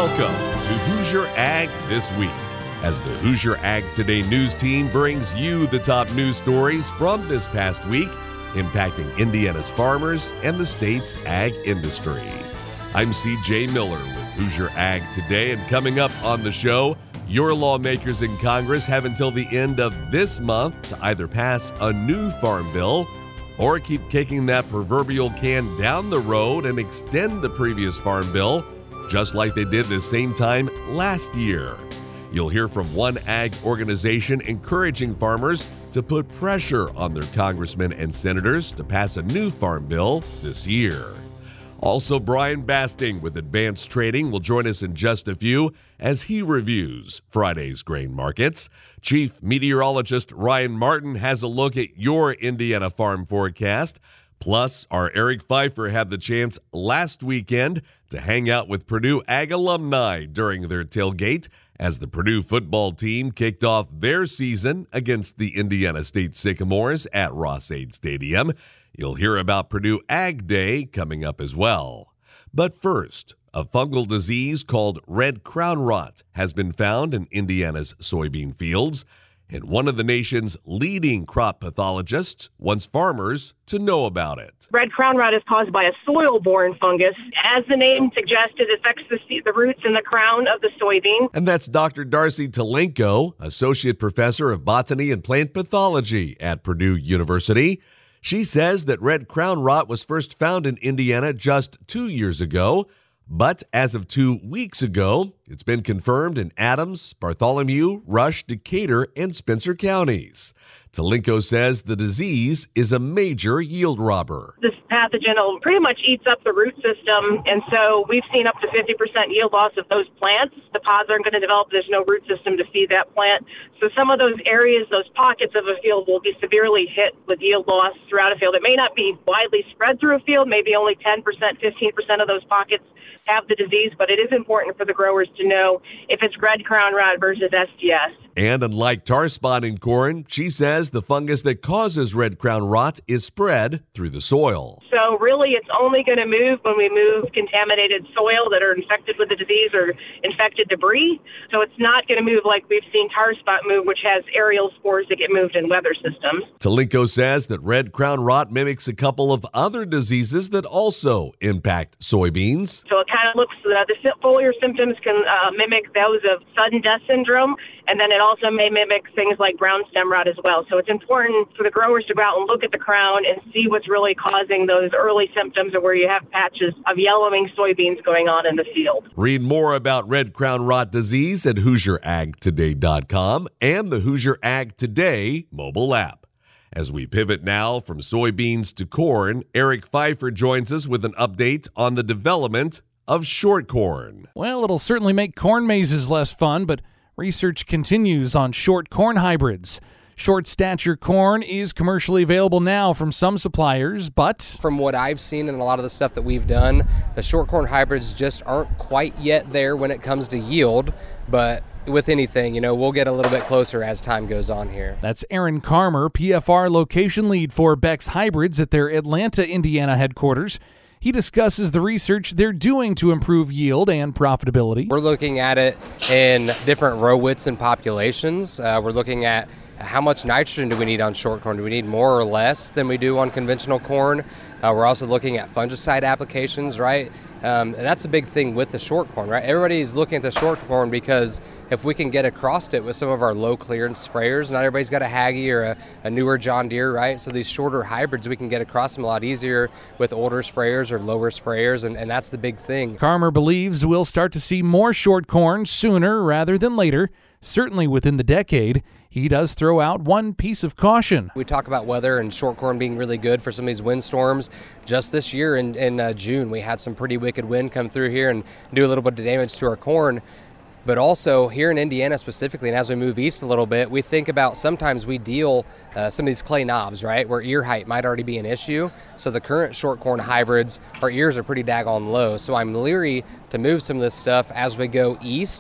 Welcome to Hoosier Ag This Week, as the Hoosier Ag Today news team brings you the top news stories from this past week impacting Indiana's farmers and the state's ag industry. I'm CJ Miller with Hoosier Ag Today, and coming up on the show, your lawmakers in Congress have until the end of this month to either pass a new farm bill or keep kicking that proverbial can down the road and extend the previous farm bill, just like they did the same time last year. You'll hear from one ag organization encouraging farmers to put pressure on their congressmen and senators to pass a new farm bill this year. Also, Brian Basting with Advanced Trading will join us in just a few as he reviews Friday's grain markets. Chief Meteorologist Ryan Martin has a look at your Indiana farm forecast. Plus, our Eric Pfeiffer had the chance last weekend to hang out with Purdue Ag alumni during their tailgate as the Purdue football team kicked off their season against the Indiana State Sycamores at Ross-Ade Stadium. You'll hear about Purdue Ag Day coming up as well. But first, a fungal disease called red crown rot has been found in Indiana's soybean fields, and one of the nation's leading crop pathologists wants farmers to know about it. Red crown rot is caused by a soil-borne fungus. As the name suggests, it affects the roots and the crown of the soybean. And that's Dr. Darcy Talenko, Associate Professor of Botany and Plant Pathology at Purdue University. She says that red crown rot was first found in Indiana just 2 years ago, but as of 2 weeks ago, it's been confirmed in Adams, Bartholomew, Rush, Decatur, and Spencer counties. Talenko says the disease is a major yield robber. This pathogen pretty much eats up the root system, and so we've seen up to 50% yield loss of those plants. The pods aren't going to develop. There's no root system to feed that plant. So some of those areas, those pockets of a field will be severely hit with yield loss throughout a field. It may not be widely spread through a field. Maybe only 10%, 15% of those pockets have the disease, but it is important for the growers to know if it's red crown rot versus SDS. And unlike tar spot in corn, she says the fungus that causes red crown rot is spread through the soil. So really it's only going to move when we move contaminated soil that are infected with the disease or infected debris. So it's not going to move like we've seen tar spot move, which has aerial spores that get moved in weather systems. Talenko says that red crown rot mimics a couple of other diseases that also impact soybeans. So it kind of looks, the foliar symptoms can mimic those of sudden death syndrome, and then it also may mimic things like brown stem rot as well. So it's important for the growers to go out and look at the crown and see what's really causing those early symptoms, or where you have patches of yellowing soybeans going on in the field. Read more about red crown rot disease at HoosierAgToday.com and the Hoosier Ag Today mobile app. As we pivot now from soybeans to corn, Eric Pfeiffer joins us with an update on the development of short corn. Well, it'll certainly make corn mazes less fun, but research continues on short corn hybrids. Short stature corn is commercially available now from some suppliers, but from what I've seen and a lot of the stuff that we've done, the short corn hybrids just aren't quite yet there when it comes to yield. But with anything, we'll get a little bit closer as time goes on here. That's Aaron Karmer, PFR location lead for Beck's Hybrids at their Atlanta, Indiana headquarters. He discusses the research they're doing to improve yield and profitability. We're looking at it in different row widths and populations. We're looking at how much nitrogen do we need on short corn? Do we need more or less than we do on conventional corn? We're also looking at fungicide applications, right? And that's a big thing with the short corn, right? Everybody's looking at the short corn because if we can get across it with some of our low clearance sprayers, not everybody's got a Hagie or a newer John Deere, right? So these shorter hybrids, we can get across them a lot easier with older sprayers or lower sprayers, and that's the big thing. Karmer believes we'll start to see more short corn sooner rather than later, certainly within the decade. He does throw out one piece of caution. We talk about weather and short corn being really good for some of these windstorms. Just this year in June, we had some pretty wicked wind come through here and do a little bit of damage to our corn. But also here in Indiana specifically, and as we move east a little bit, we think about sometimes we deal some of these clay knobs, right, where ear height might already be an issue. So the current short corn hybrids, our ears are pretty daggone low. So I'm leery to move some of this stuff as we go east,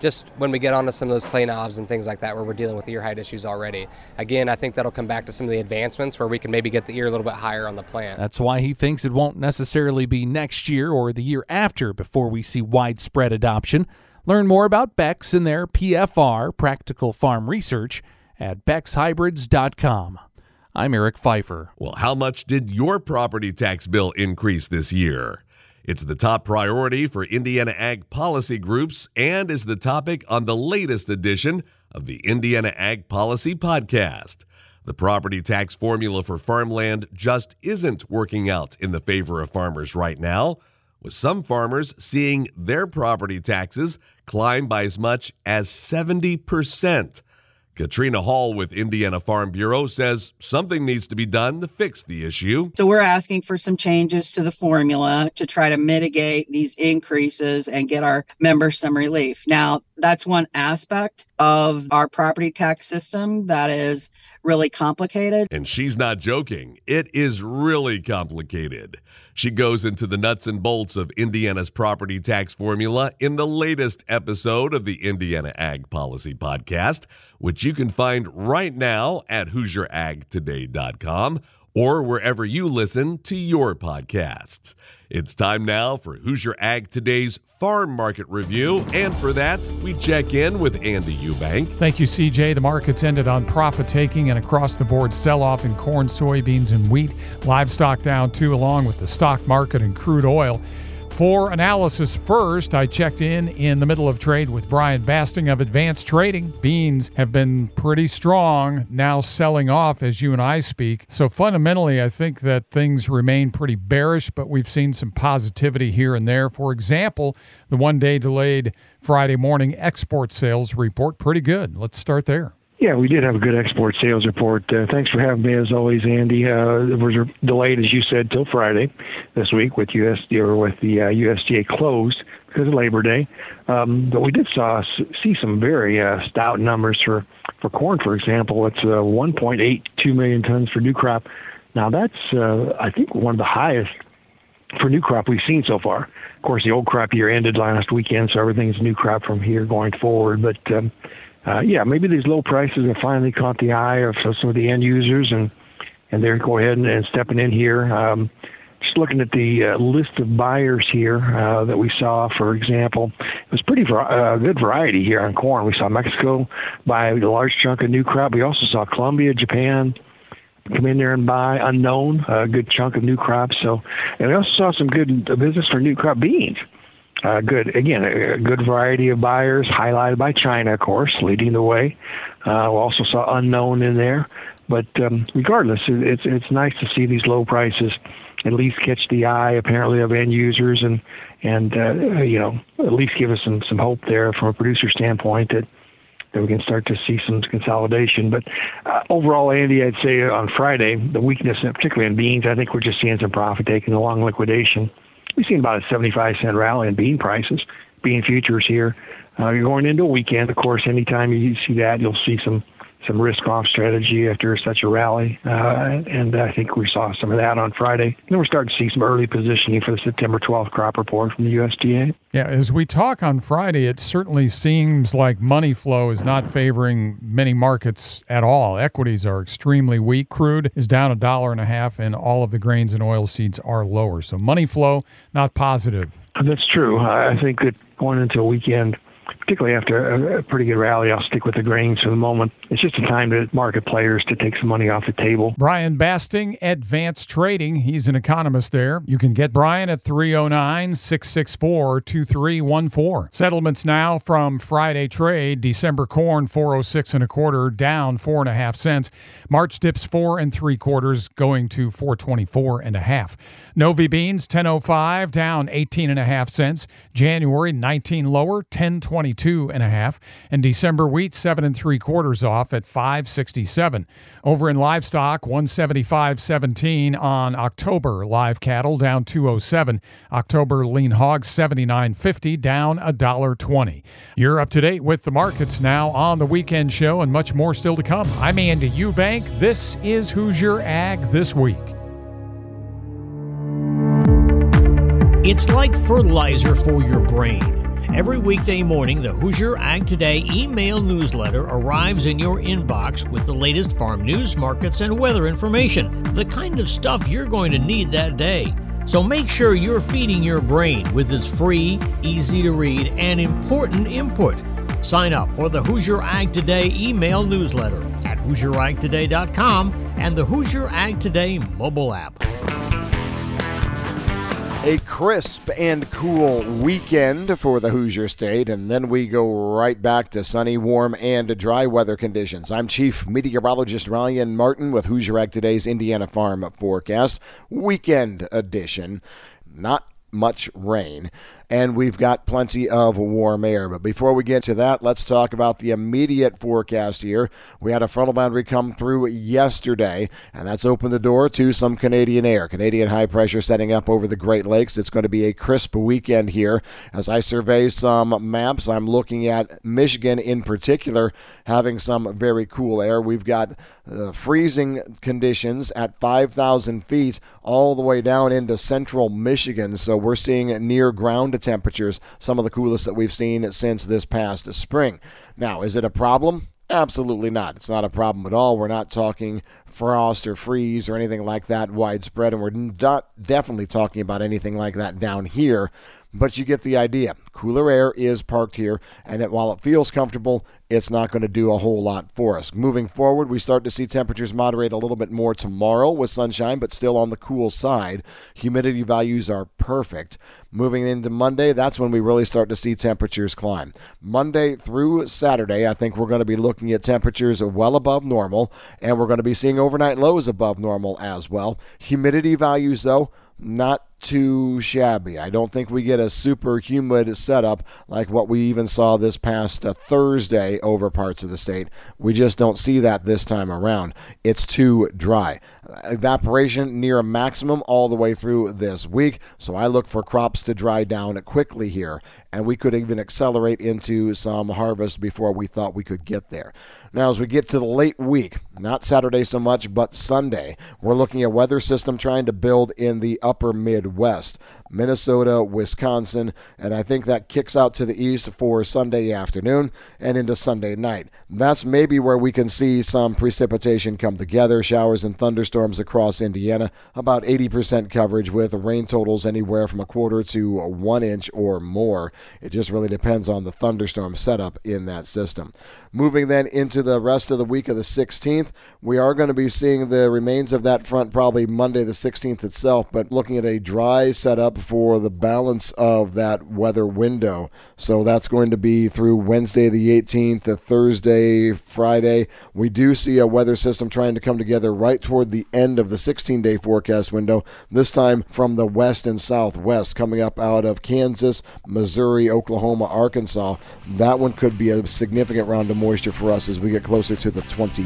just when we get onto some of those clay knobs and things like that where we're dealing with ear height issues already. Again, I think that'll come back to some of the advancements where we can maybe get the ear a little bit higher on the plant. That's why he thinks it won't necessarily be next year or the year after before we see widespread adoption. Learn more about Beck's and their PFR, Practical Farm Research, at beckshybrids.com. I'm Eric Pfeiffer. Well, how much did your property tax bill increase this year? It's the top priority for Indiana Ag policy groups and is the topic on the latest edition of the Indiana Ag Policy Podcast. The property tax formula for farmland just isn't working out in the favor of farmers right now, with some farmers seeing their property taxes climb by as much as 70%. Katrina Hall with Indiana Farm Bureau says something needs to be done to fix the issue. So we're asking for some changes to the formula to try to mitigate these increases and get our members some relief. Now, that's one aspect of our property tax system that is really complicated. And she's not joking. It is really complicated. She goes into the nuts and bolts of Indiana's property tax formula in the latest episode of the Indiana Ag Policy Podcast, which you can find right now at HoosierAgToday.com or wherever you listen to your podcasts. It's time now for Hoosier Ag Today's Farm Market Review, and for that, we check in with Andy Eubank. Thank you, CJ. The markets ended on profit-taking and across-the-board sell-off in corn, soybeans, and wheat. Livestock down too, along with the stock market and crude oil. For analysis first, I checked in the middle of trade with Brian Basting of Advanced Trading. Beans have been pretty strong, now selling off as you and I speak. So fundamentally, I think that things remain pretty bearish, but we've seen some positivity here and there. For example, the one-day delayed Friday morning export sales report, pretty good. Let's start there. Yeah, we did have a good export sales report. Thanks for having me, as always, Andy. It was delayed, as you said, till Friday this week with the USDA closed because of Labor Day. But we did see some very stout numbers for corn, for example. It's 1.82 million tons for new crop. Now, that's, I think, one of the highest for new crop we've seen so far. Of course, the old crop year ended last weekend, so everything's new crop from here going forward. But maybe these low prices have finally caught the eye of some of the end users, and they're going ahead and stepping in here. Just looking at the list of buyers here that we saw, for example, it was pretty good variety here on corn. We saw Mexico buy a large chunk of new crop. We also saw Colombia, Japan come in there and buy unknown, a good chunk of new crops. And we also saw some good business for new crop beans. Good. Again, a good variety of buyers, highlighted by China, of course, leading the way. We also saw unknown in there. But regardless, it's nice to see these low prices at least catch the eye, apparently, of end users and at least give us some hope there from a producer standpoint that we can start to see some consolidation. But overall, Andy, I'd say on Friday, the weakness, particularly in beans, I think we're just seeing some profit taking, a long liquidation. We've seen about a 75-cent rally in bean prices, bean futures here. You're going into a weekend, of course. Anytime you see that, you'll see some risk-off strategy after such a rally. And I think we saw some of that on Friday. And then we're starting to see some early positioning for the September 12th crop report from the USDA. Yeah, as we talk on Friday, it certainly seems like money flow is not favoring many markets at all. Equities are extremely weak. Crude is down $1.50, and all of the grains and oilseeds are lower. So money flow, not positive. That's true. I think that going into a weekend, particularly after a pretty good rally, I'll stick with the grains for the moment. It's just a time to market players to take some money off the table. Brian Basting, Advanced Trading. He's an economist there. You can get Brian at 309-664-2314. Settlements now from Friday trade. December corn, 406 1/4, down 4.5 cents. March dips 4 3/4, going to 424 1/2. Novi beans, 10.05, down 18.5 cents. January, 19 lower, 10.22 1/2. And December wheat, 7 3/4 off at 5.67. Over in livestock, 175.17 on October live cattle, down 2.07. October lean hogs, 79.50, down $1.20. You're up to date with the markets now on the Weekend Show, and much more still to come. I'm Andy Eubank. This is Hoosier Ag This Week. It's like fertilizer for your brain. Every weekday morning, the Hoosier Ag Today email newsletter arrives in your inbox with the latest farm news, markets, and weather information, the kind of stuff you're going to need that day. So make sure you're feeding your brain with its free, easy to read, and important input. Sign up for the Hoosier Ag Today email newsletter at HoosierAgToday.com and the Hoosier Ag Today mobile app. A crisp and cool weekend for the Hoosier State, and then we go right back to sunny, warm, and dry weather conditions. I'm Chief Meteorologist Ryan Martin with Hoosier Ag Today's Indiana Farm Forecast, weekend edition. Not much rain, and we've got plenty of warm air. But before we get to that, let's talk about the immediate forecast here. We had a frontal boundary come through yesterday, and that's opened the door to some Canadian air. Canadian high pressure setting up over the Great Lakes. It's going to be a crisp weekend here. As I survey some maps, I'm looking at Michigan in particular having some very cool air. We've got freezing conditions at 5,000 feet all the way down into central Michigan. So we're seeing near ground temperatures, some of the coolest that we've seen since this past spring. Now, is it a problem? Absolutely not. It's not a problem at all. We're not talking frost or freeze or anything like that widespread, and we're not definitely talking about anything like that down here. But you get the idea. Cooler air is parked here, and while it feels comfortable, it's not going to do a whole lot for us. Moving forward, we start to see temperatures moderate a little bit more tomorrow with sunshine, but still on the cool side. Humidity values are perfect. Moving into Monday, that's when we really start to see temperatures climb. Monday through Saturday, I think we're going to be looking at temperatures well above normal, and we're going to be seeing overnight lows above normal as well. Humidity values, though, not too shabby. I don't think we get a super humid setup like what we even saw this past Thursday over parts of the state. We just don't see that this time around. It's too dry. Evaporation near a maximum all the way through this week, so I look for crops to dry down quickly here, and we could even accelerate into some harvest before we thought we could get there. Now, as we get to the late week, not Saturday so much, but Sunday, we're looking at weather system trying to build in the upper Midwest, Minnesota, Wisconsin, and I think that kicks out to the east for Sunday afternoon and into Sunday night. That's maybe where we can see some precipitation come together, showers and thunderstorms across Indiana, about 80% coverage with rain totals anywhere from a quarter to 1 inch or more. It just really depends on the thunderstorm setup in that system. Moving then into the rest of the week of the 16th, we are going to be seeing the remains of that front probably Monday the 16th itself, but looking at a dry setup for the balance of that weather window. So that's going to be through Wednesday the 18th to Thursday, Friday. We do see a weather system trying to come together right toward the end of the 16-day forecast window, this time from the west and southwest, coming up out of Kansas, Missouri, Oklahoma, Arkansas. That one could be a significant round of moisture for us as we get closer to the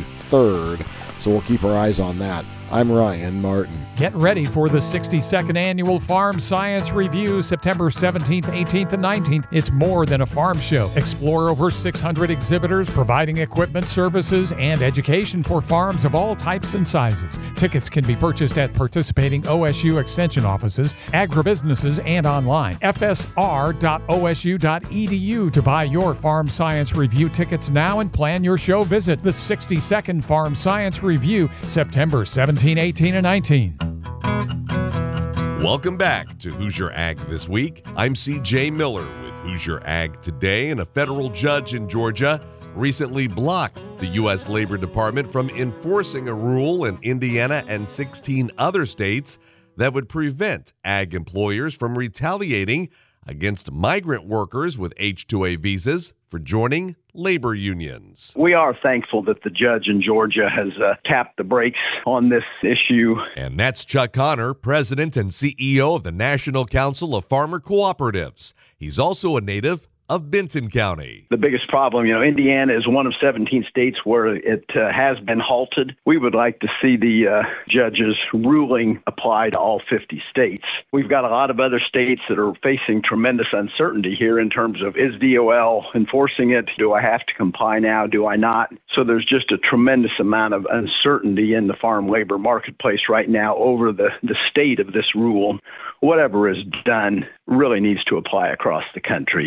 23rd. So we'll keep our eyes on that. I'm Ryan Martin. Get ready for the 62nd Annual Farm Science Review, September 17th, 18th, and 19th. It's more than a farm show. Explore over 600 exhibitors providing equipment, services, and education for farms of all types and sizes. Tickets can be purchased at participating OSU Extension offices, agribusinesses, and online. fsr.osu.edu to buy your Farm Science Review tickets now and plan your show visit. The 62nd Farm Science Review, September 17, 18, and 19. Welcome back to Hoosier Ag This Week. I'm C.J. Miller with Hoosier Ag Today, and a federal judge in Georgia recently blocked the U.S. Labor Department from enforcing a rule in Indiana and 16 other states that would prevent ag employers from retaliating against migrant workers with H-2A visas for joining labor unions. We are thankful that the judge in Georgia has tapped the brakes on this issue. And that's Chuck Connor, president and CEO of the National Council of Farmer Cooperatives. He's also a native of Benton County. The biggest problem, Indiana is one of 17 states where it has been halted. We would like to see the judge's ruling apply to all 50 states. We've got a lot of other states that are facing tremendous uncertainty here in terms of, is DOL enforcing it? Do I have to comply now? Do I not? So there's just a tremendous amount of uncertainty in the farm labor marketplace right now over the state of this rule. Whatever is done really needs to apply across the country. It wouldn't be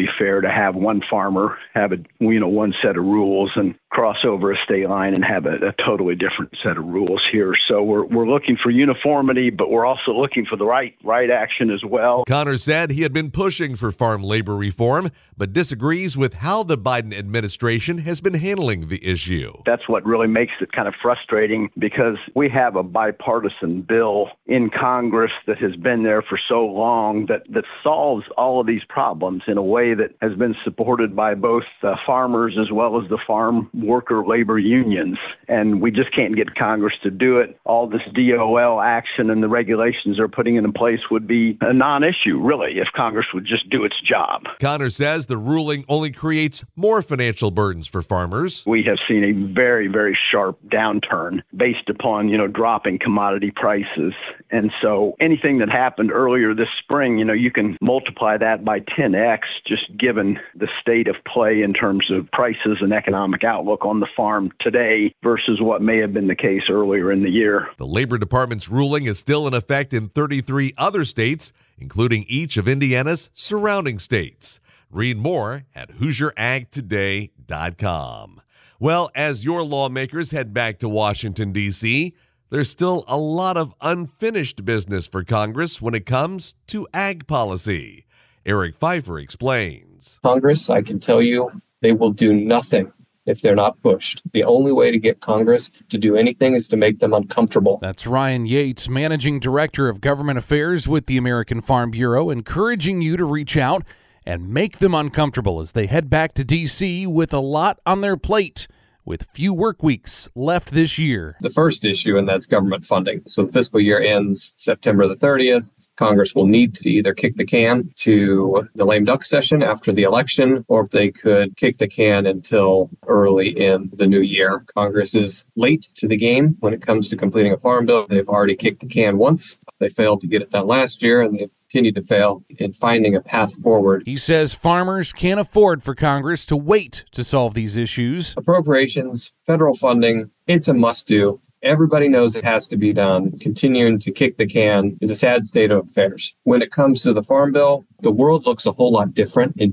fair to have one farmer have one set of rules and cross over a state line and have a totally different set of rules here. So we're looking for uniformity, but we're also looking for the right action as well. Connor said he had been pushing for farm labor reform, but disagrees with how the Biden administration has been handling the issue. That's what really makes it kind of frustrating, because we have a bipartisan bill in Congress that has been there for so long that solves all of these problems in a way that has been supported by both farmers as well as the farm worker labor unions. And we just can't get Congress to do it. All this DOL action and the regulations they're putting in place would be a non-issue, really, if Congress would just do its job. Connor says the ruling only creates more financial burdens for farmers. We have seen a very, very sharp downturn based upon, dropping commodity prices. And so anything that happened earlier this spring, you can multiply that by 10x, just given the state of play in terms of prices and economic outlook on the farm today versus what may have been the case earlier in the year. The Labor Department's ruling is still in effect in 33 other states, including each of Indiana's surrounding states. Read more at HoosierAgToday.com. Well, as your lawmakers head back to Washington, D.C., there's still a lot of unfinished business for Congress when it comes to ag policy. Eric Pfeiffer explains. Congress, I can tell you, they will do nothing if they're not pushed. The only way to get Congress to do anything is to make them uncomfortable. That's Ryan Yates, Managing Director of Government Affairs with the American Farm Bureau, encouraging you to reach out and make them uncomfortable as they head back to D.C. with a lot on their plate, with few work weeks left this year. The first issue, and that's government funding. So the fiscal year ends September the 30th. Congress will need to either kick the can to the lame duck session after the election, or if they could kick the can until early in the new year. Congress is late to the game when it comes to completing a farm bill. They've already kicked the can once. They failed to get it done last year, and they've continued to fail in finding a path forward. He says farmers can't afford for Congress to wait to solve these issues. Appropriations, federal funding, it's a must-do. Everybody knows it has to be done. Continuing to kick the can is a sad state of affairs. When it comes to the Farm Bill, the world looks a whole lot different in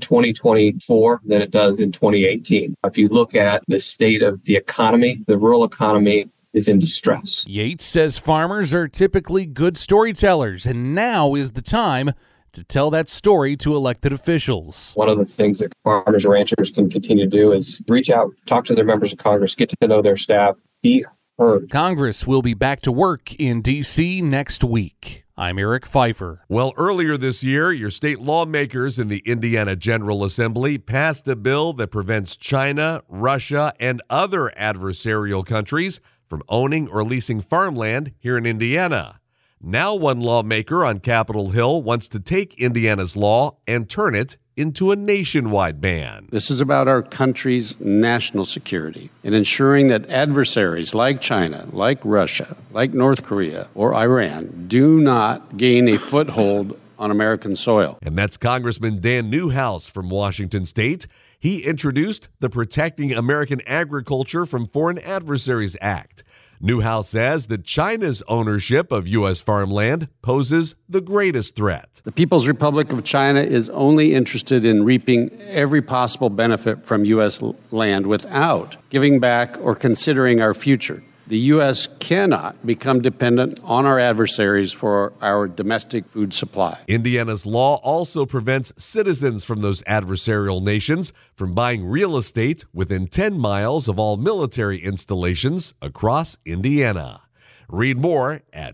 2024 than it does in 2018. If you look at the state of the economy, the rural economy is in distress. Yates says farmers are typically good storytellers, and now is the time to tell that story to elected officials. One of the things that farmers and ranchers can continue to do is reach out, talk to their members of Congress, get to know their staff, be heard. Congress will be back to work in D.C. next week. I'm Eric Pfeiffer. Well, earlier this year, your state lawmakers in the Indiana General Assembly passed a bill that prevents China, Russia, and other adversarial countries from owning or leasing farmland here in Indiana. Now one lawmaker on Capitol Hill wants to take Indiana's law and turn it into a nationwide ban. This is about our country's national security and ensuring that adversaries like China, like Russia, like North Korea, or Iran do not gain a foothold on American soil. And that's Congressman Dan Newhouse from Washington State. He introduced the Protecting American Agriculture from Foreign Adversaries Act. Newhouse says that China's ownership of U.S. farmland poses the greatest threat. The People's Republic of China is only interested in reaping every possible benefit from U.S. land without giving back or considering our future. The U.S. cannot become dependent on our adversaries for our domestic food supply. Indiana's law also prevents citizens from those adversarial nations from buying real estate within 10 miles of all military installations across Indiana. Read more at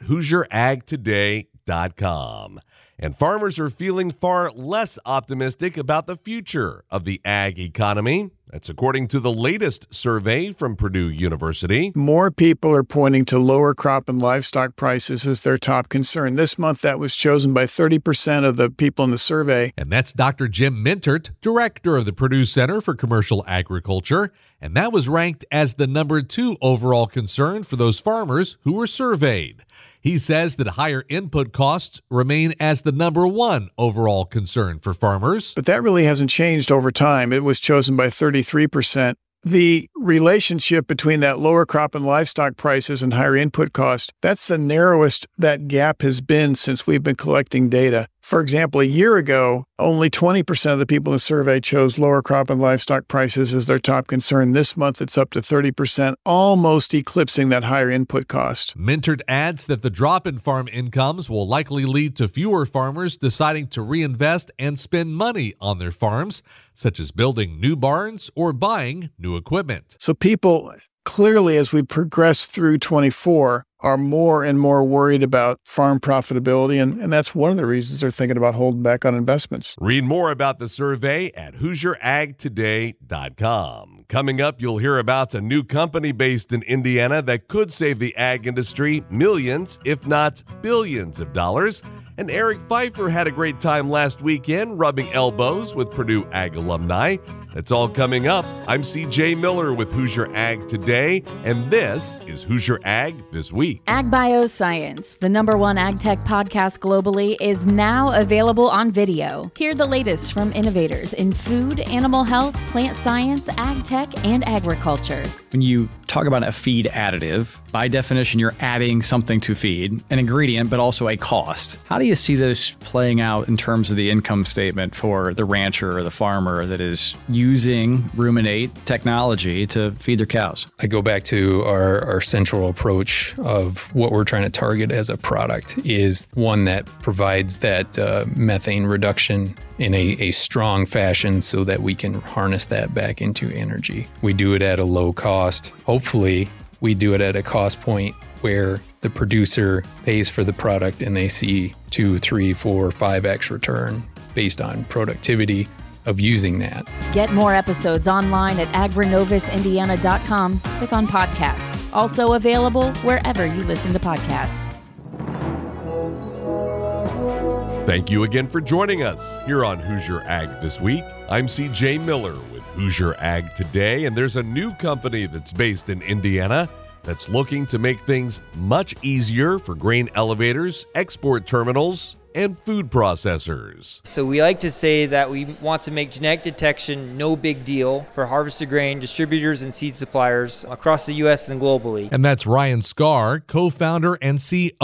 HoosierAgToday.com. And farmers are feeling far less optimistic about the future of the ag economy. That's according to the latest survey from Purdue University. More people are pointing to lower crop and livestock prices as their top concern. This month, that was chosen by 30% of the people in the survey. And that's Dr. Jim Mintert, director of the Purdue Center for Commercial Agriculture. And that was ranked as the number 2 overall concern for those farmers who were surveyed. He says that higher input costs remain as the number 1 overall concern for farmers. But that really hasn't changed over time. It was chosen by 33%. The relationship between that lower crop and livestock prices and higher input cost, that's the narrowest that gap has been since we've been collecting data. For example, a year ago, only 20% of the people in the survey chose lower crop and livestock prices as their top concern. This month, it's up to 30%, almost eclipsing that higher input cost. Minter adds that the drop in farm incomes will likely lead to fewer farmers deciding to reinvest and spend money on their farms, such as building new barns or buying new equipment. So people clearly, as we progress through 24, are more and more worried about farm profitability, and that's one of the reasons they're thinking about holding back on investments. Read more about the survey at HoosierAgToday.com. Coming up, you'll hear about a new company based in Indiana that could save the ag industry millions, if not billions of dollars. And Eric Pfeiffer had a great time last weekend rubbing elbows with Purdue Ag alumni. That's all coming up. I'm CJ Miller with Hoosier Ag Today, and this is Hoosier Ag This Week. Ag Bioscience, the #1 ag tech podcast globally, is now available on video. Hear the latest from innovators in food, animal health, plant science, ag tech, and agriculture. When you talk about a feed additive, by definition, you're adding something to feed, an ingredient, but also a cost. How do you see this playing out in terms of the income statement for the rancher or the farmer that is using ruminate technology to feed their cows? I go back to our central approach of what we're trying to target as a product is one that provides that methane reduction in a strong fashion so that we can harness that back into energy. We do it at a low cost. Hopefully, we do it at a cost point where the producer pays for the product and they see 2, 3, 4, 5x return based on productivity of using that. Get more episodes online at agrinovusindiana.com. Click on podcasts. Also available wherever you listen to podcasts. Thank you again for joining us here on Hoosier Ag This Week. I'm CJ Miller with Hoosier Ag Today, and there's a new company that's based in Indiana that's looking to make things much easier for grain elevators, export terminals, and food processors. So we like to say that we want to make genetic detection no big deal for harvested grain distributors and seed suppliers across the U.S. and globally. And that's Ryan Scarr, co-founder and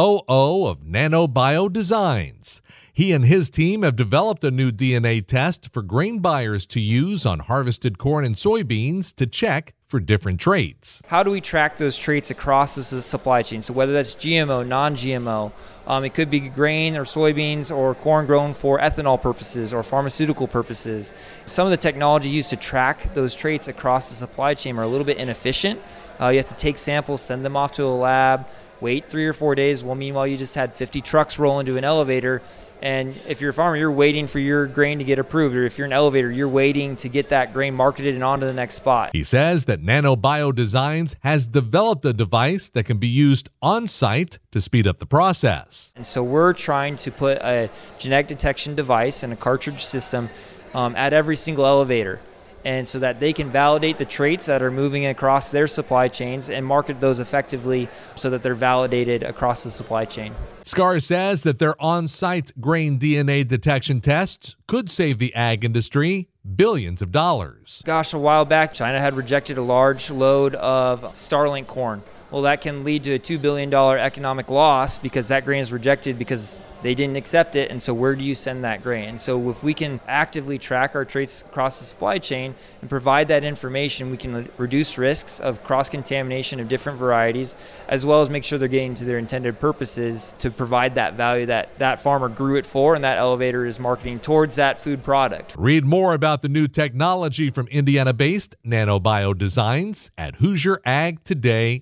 COO of NanoBio Designs. He and his team have developed a new DNA test for grain buyers to use on harvested corn and soybeans to check for different traits. How do we track those traits across the supply chain? So whether that's GMO, non-GMO, it could be grain or soybeans or corn grown for ethanol purposes or pharmaceutical purposes. Some of the technology used to track those traits across the supply chain are a little bit inefficient. You have to take samples, send them off to a lab, wait 3 or 4 days. Well, meanwhile, you just had 50 trucks roll into an elevator. And if you're a farmer, you're waiting for your grain to get approved. Or if you're an elevator, you're waiting to get that grain marketed and on to the next spot. He says that NanoBio Designs has developed a device that can be used on-site to speed up the process. And so we're trying to put a genetic detection device and a cartridge system at every single elevator. And so that they can validate the traits that are moving across their supply chains and market those effectively so that they're validated across the supply chain. Scarr says that their on-site grain DNA detection tests could save the ag industry billions of dollars. Gosh, a while back, China had rejected a large load of Starlink corn. Well, that can lead to a $2 billion economic loss because that grain is rejected because they didn't accept it. And so where do you send that grain? And so if we can actively track our traits across the supply chain and provide that information, we can reduce risks of cross-contamination of different varieties, as well as make sure they're getting to their intended purposes to provide that value that that farmer grew it for and that elevator is marketing towards that food product. Read more about the new technology from Indiana-based NanoBio Designs at HoosierAgToday.com.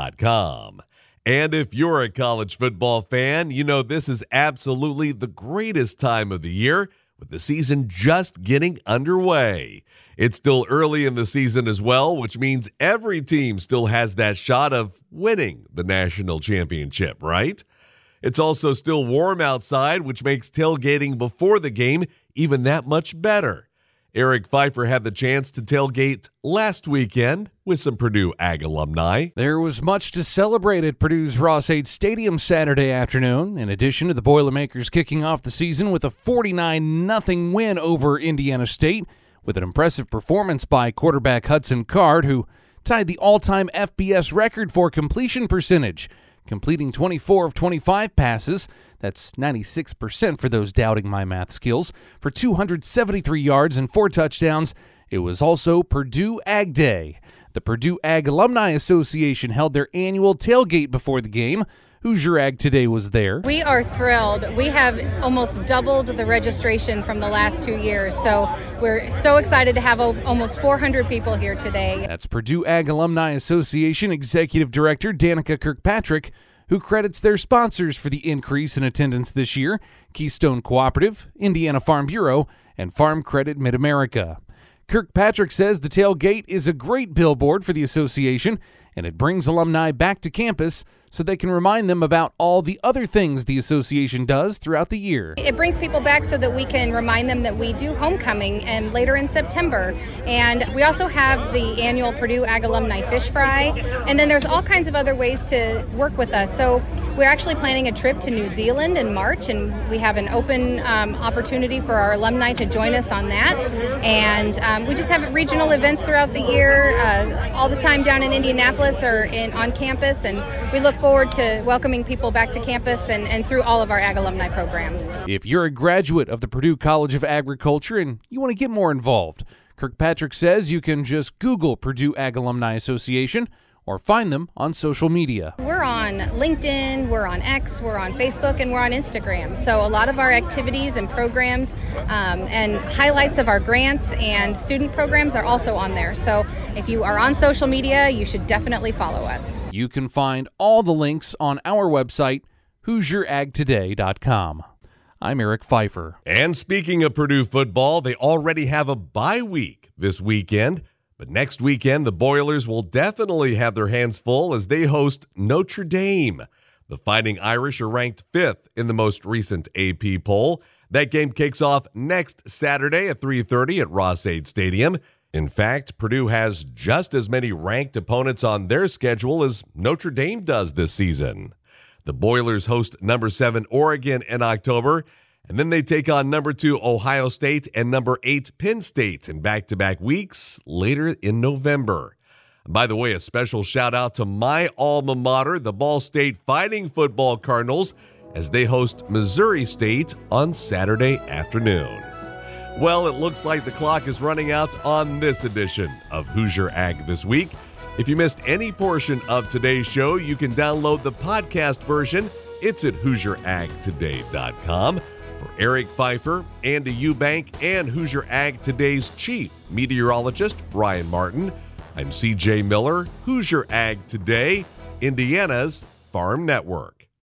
And if you're a college football fan, you know this is absolutely the greatest time of the year, with the season just getting underway. It's still early in the season as well, which means every team still has that shot of winning the national championship, right? It's also still warm outside, which makes tailgating before the game even that much better. Eric Pfeiffer had the chance to tailgate last weekend with some Purdue Ag alumni. There was much to celebrate at Purdue's Ross-Ade Stadium Saturday afternoon, in addition to the Boilermakers kicking off the season with a 49-0 win over Indiana State, with an impressive performance by quarterback Hudson Card, who tied the all-time FBS record for completion percentage. completing 24 of 25 passes. That's 96% for those doubting my math skills, for 273 yards and 4 touchdowns. It was also Purdue Ag Day. The Purdue Ag Alumni Association held their annual tailgate before the game. Hoosier Ag Today was there. We are thrilled. We have almost doubled the registration from the last 2 years, so we're so excited to have almost 400 people here today. That's Purdue Ag Alumni Association Executive Director Danica Kirkpatrick, who credits their sponsors for the increase in attendance this year: Keystone Cooperative, Indiana Farm Bureau, and Farm Credit Mid-America. Kirkpatrick says the tailgate is a great billboard for the association, and it brings alumni back to campus so they can remind them about all the other things the association does throughout the year. It brings people back so that we can remind them that we do homecoming and later in September. And we also have the annual Purdue Ag Alumni Fish Fry. And then there's all kinds of other ways to work with us. So we're actually planning a trip to New Zealand in March, and we have an open opportunity for our alumni to join us on that. And we just have regional events throughout the year, all the time down in Indianapolis or on campus. And we look forward to welcoming people back to campus and through all of our Ag Alumni programs. If you're a graduate of the Purdue College of Agriculture and you want to get more involved, Kirkpatrick says you can just Google Purdue Ag Alumni Association or find them on social media. We're on LinkedIn, we're on X, we're on Facebook, and we're on Instagram. So a lot of our activities and programs and highlights of our grants and student programs are also on there. So if you are on social media, you should definitely follow us. You can find all the links on our website, HoosierAgToday.com. I'm Eric Pfeiffer. And speaking of Purdue football, they already have a bye week this weekend. But next weekend, the Boilers will definitely have their hands full as they host Notre Dame. The Fighting Irish are ranked 5th in the most recent AP poll. That game kicks off next Saturday at 3:30 at Ross-Ade Stadium. In fact, Purdue has just as many ranked opponents on their schedule as Notre Dame does this season. The Boilers host number 7 Oregon in October, and then they take on number 2 Ohio State and number 8 Penn State in back-to-back weeks later in November. By the way, a special shout out to my alma mater, the Ball State Fighting Football Cardinals, as they host Missouri State on Saturday afternoon. Well, it looks like the clock is running out on this edition of Hoosier Ag This Week. If you missed any portion of today's show, you can download the podcast version. It's at HoosierAgToday.com. For Eric Pfeiffer, Andy Eubank, and Hoosier Ag Today's chief meteorologist, Ryan Martin, I'm CJ Miller, Hoosier Ag Today, Indiana's Farm Network.